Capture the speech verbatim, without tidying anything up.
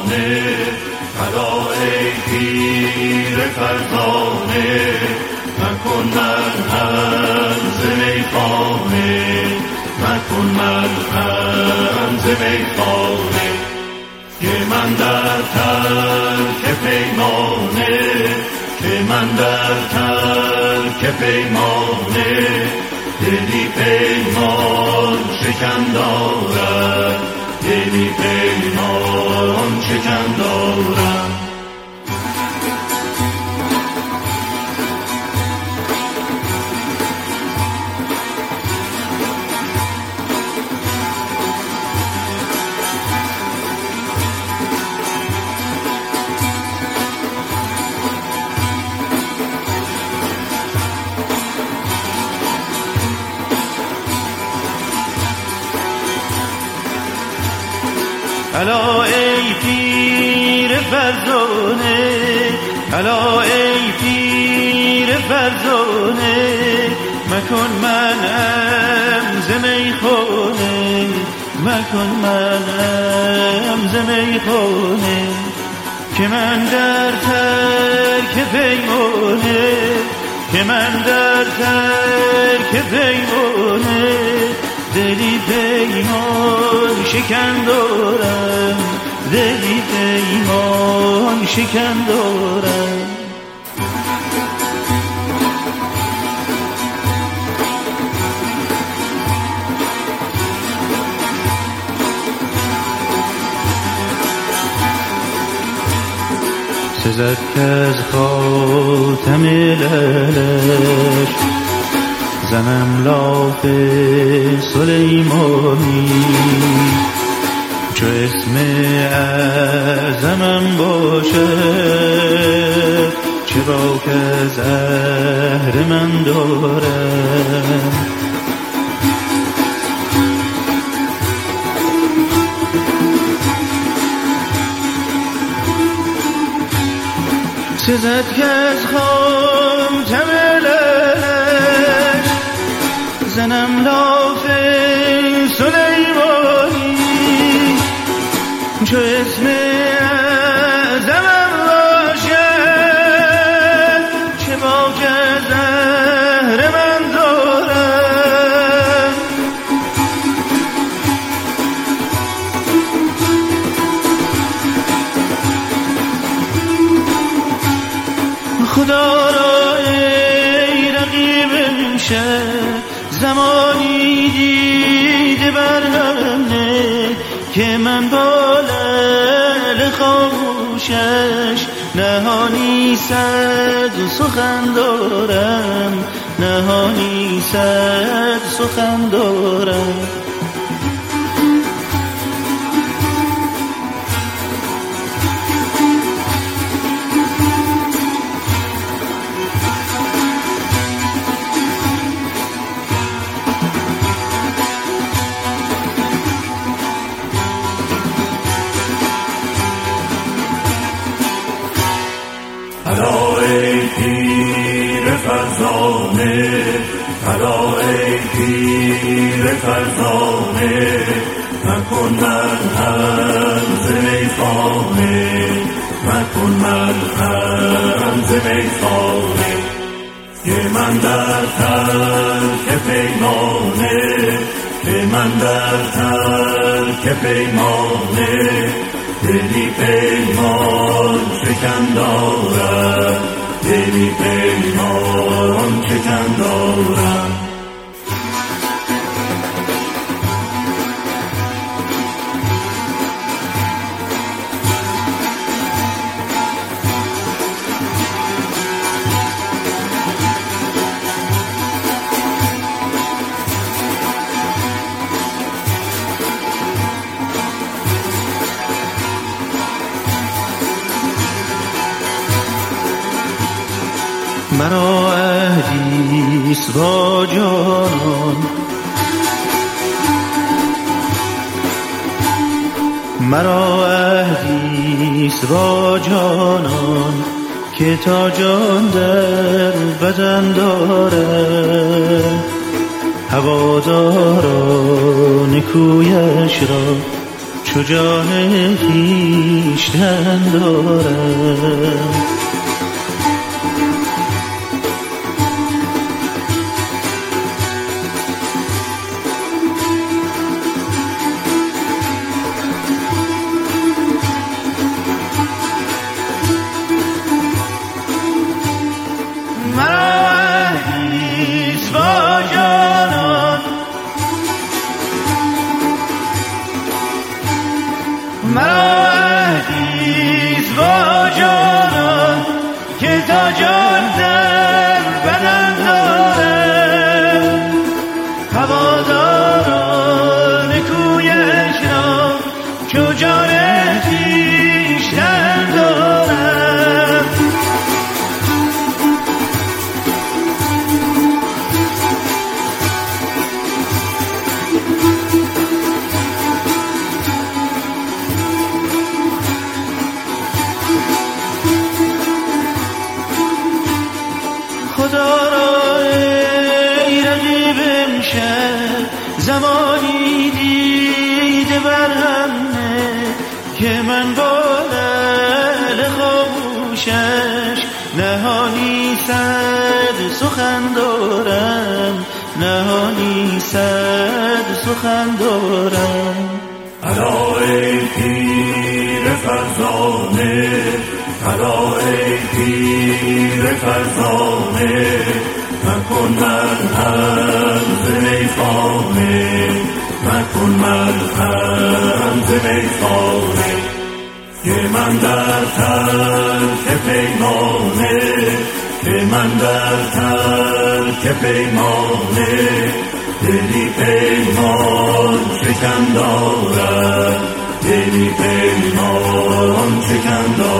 فرزانه الا ای پیر فرزانه مکن مرهم ز میخانه مکن مرهم ز میخانه که من در ترک پیمانه که من در ترک پیمانه دلی پیمان شکن دارم دلی پیمان شکن دارم الا ای پیر فرزانه الا ای پیر فرزانه مکن منم ز میخانه مکن منم ز میخانه که من در ترک پیمانه که من در ترک پیمانه دلی پیمان شکن دارم دلی پیمان شکن دارم سزد که از خاتم لالش زنم لاف سلیمانی چو اسم اعظمم باشد چه باک از زهر من دارم سزد که از خاتم لالش زنم لاف سلیمانی چو اسم اعظمم باشد چه باک از زهر من دارم خدا را ای رقیب امشب زمانی دیده برهم نه که من با لعل خاموشش نهانی صد سخن دارم نهانی صد سخن دارم الا ای پیر فرزانه الا ای پیر فرزانه مکن مرهم ز میخانه مکن مرهم ز میخانه که من در ترک پیمانه که من در ترک پیمانه دلی پیمان شکن دارم دلی پیمان شکن دارم مرا عهدیست با جانان مرا عهدیست با جانان که تا جان در بدن دارد هواداران کویش را چو جان خویشتن دارم. مهدیز با جانان که تا جان در بدن دارم، هواداران کویش را چو جان خویشتن دارم. خدا را ای رقیب امشب زمانی دیده برهم نه که من با لعل خاموشش نهانی صد سخن دارم، نهانی صد سخن دارم. الا ای پیر فرزانه، الا ای پیر فرزانه، مکن مرهم ز میخانه، مکن مرهم ز میخانه، که من در ترک پیمانه، که من در ترک پیمانه، دلی پیمان شکن دارد، دلی پیمان شکن دارد.